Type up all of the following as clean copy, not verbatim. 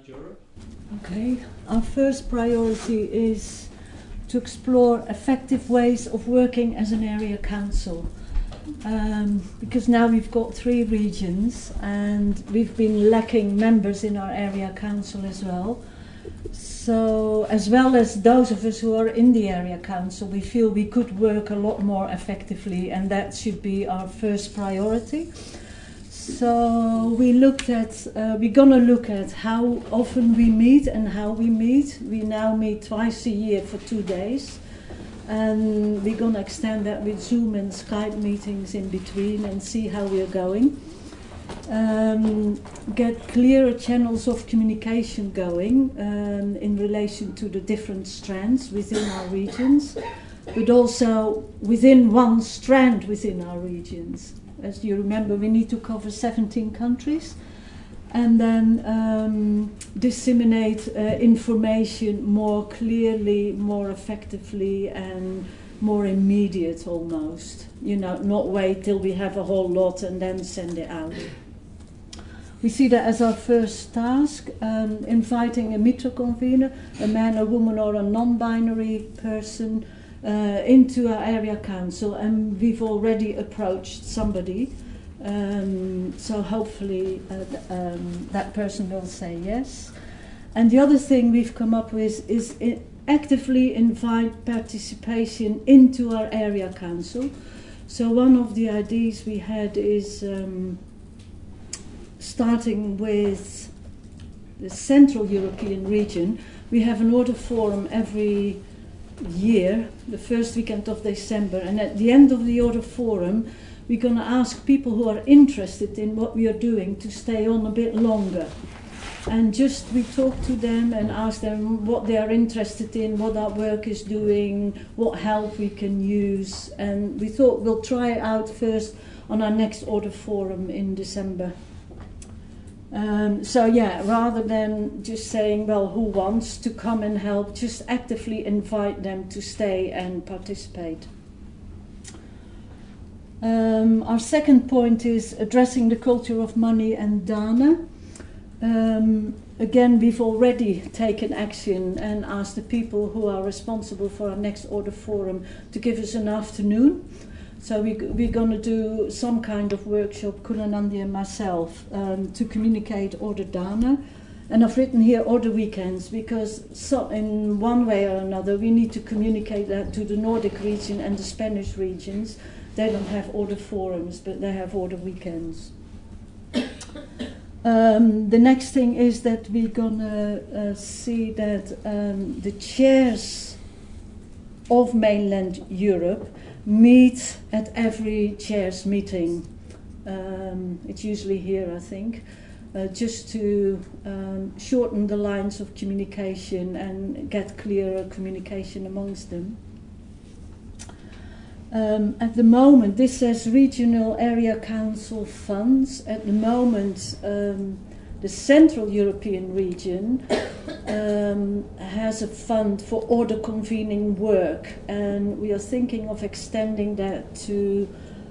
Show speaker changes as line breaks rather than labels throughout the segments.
Europe?
Okay, our first priority is to explore effective ways of working as an area council. Because now we've got 3 regions and we've been lacking members in our area council as well. So, as well as those of us who are in the area council, we feel we could work a lot more effectively, and that should be our first priority. So we're gonna look at how often we meet and how we meet. We now meet twice a year for 2 days. And we're going to extend that with Zoom and Skype meetings in between and see how we're going. Get clearer channels of communication going in relation to the different strands within our regions, but also within one strand within our regions. As you remember, we need to cover 17 countries. And then disseminate information more clearly, more effectively, and more immediate almost. You know, not wait till we have a whole lot and then send it out. We see that as our first task, inviting a Mitra convener, a man, a woman, or a non-binary person into our area council, and we've already approached somebody. So hopefully that person will say yes. And the other thing we've come up with is actively invite participation into our area council. So one of the ideas we had is starting with the Central European region. We have an order forum every year, the first weekend of December, and at the end of the order forum we're going to ask people who are interested in what we are doing to stay on a bit longer. And just we talk to them and ask them what they are interested in, what our work is doing, what help we can use. And we thought we'll try it out first on our next order forum in December. So yeah, rather than just saying, well, who wants to come and help, just actively invite them to stay and participate. Our second point is addressing the culture of money and dana. Again, we've already taken action and asked the people who are responsible for our next order forum to give us an afternoon. So we're going to do some kind of workshop, Kulanandi and myself, to communicate order dana. And I've written here order weekends because in one way or another we need to communicate that to the Nordic region and the Spanish regions. They don't have order forums, but they have order weekends. The next thing is that we're going to see that the chairs of mainland Europe meet at every chairs meeting. It's usually here, I think, just to shorten the lines of communication and get clearer communication amongst them. At the moment, this says regional area council funds. At the moment, the Central European region has a fund for order convening work, and we are thinking of extending that to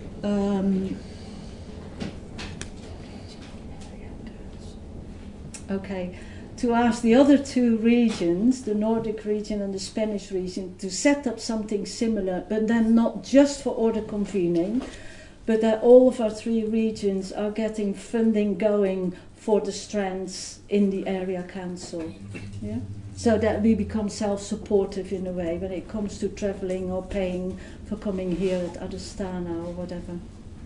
to ask the other 2 regions, the Nordic region and the Spanish region, to set up something similar, but then not just for order convening, but that all of our 3 regions are getting funding going for the strands in the area council. Yeah? So that we become self-supportive in a way when it comes to travelling or paying for coming here at Adastana or whatever.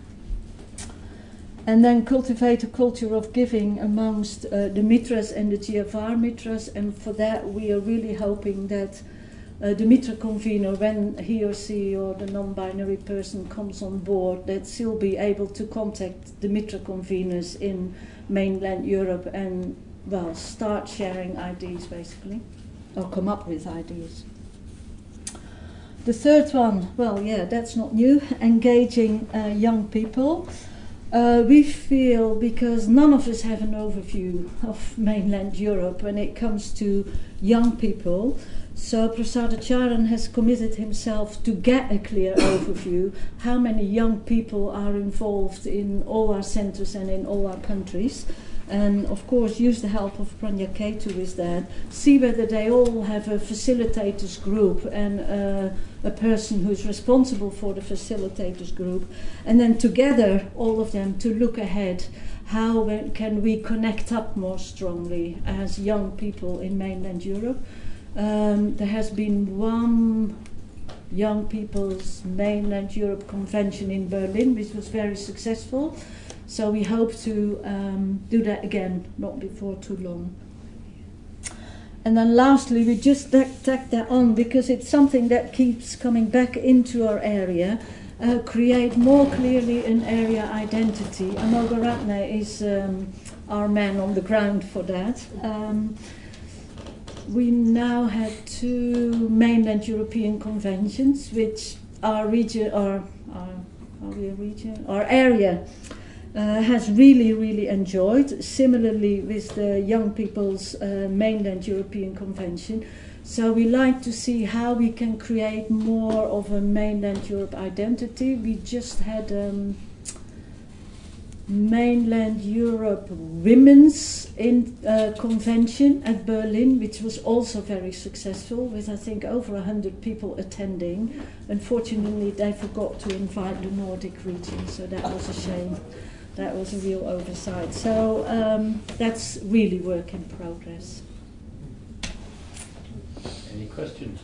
And then cultivate a culture of giving amongst the Mitras and the GFR Mitras, and for that we are really hoping that the Mitra convener, when he or she or the non-binary person comes on board, that she'll be able to contact the Mitra conveners in mainland Europe and, well, start sharing ideas basically, or come up with ideas. The third one, well, yeah, that's not new, engaging young people. We feel, because none of us have an overview of mainland Europe when it comes to young people, so Prasad Charan has committed himself to get a clear overview how many young people are involved in all our centres and in all our countries. and of course use the help of Pranja Ketu with that, see whether they all have a facilitators group and a person who's responsible for the facilitators group, and then together all of them to look ahead, how can we connect up more strongly as young people in mainland Europe. There has been one Young People's Mainland Europe Convention in Berlin, which was very successful. So we hope to do that again, not before too long. And then lastly, we just tack that on because it's something that keeps coming back into our area. Create more clearly an area identity. Amogaratne is our man on the ground for that. We now had 2 mainland European conventions, which our region, our area has really enjoyed. Similarly with the Young People's Mainland European Convention. So we like to see how we can create more of a mainland Europe identity. We just had Mainland Europe Women's Convention at Berlin, which was also very successful, with I think over 100 people attending. Unfortunately, they forgot to invite the Nordic region, so that was a shame. That was a real oversight. So that's really work in progress.
Any questions?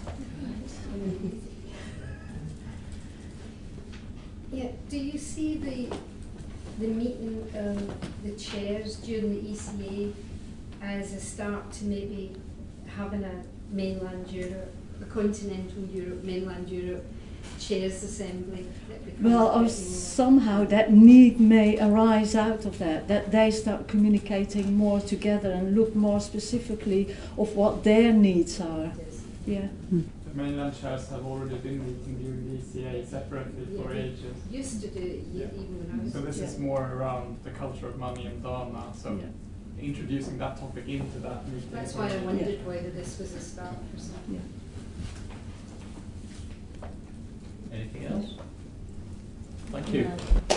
Yeah, do you see the meeting of the chairs during the ECA as a start to maybe having a mainland Europe, a continental Europe, mainland Europe chairs assembly?
Well, or somehow that need may arise out of that they start communicating more together and look more specifically of what their needs are.
Yes.
Yeah.
The mainland chairs have already been meeting during the ECA separately for ages.
Used to do it even when I was.
So this is more around the culture of money and Dana. So introducing that topic into that meeting.
That's why I wondered whether this was a start for something.
Yeah.
Anything else? Thank you.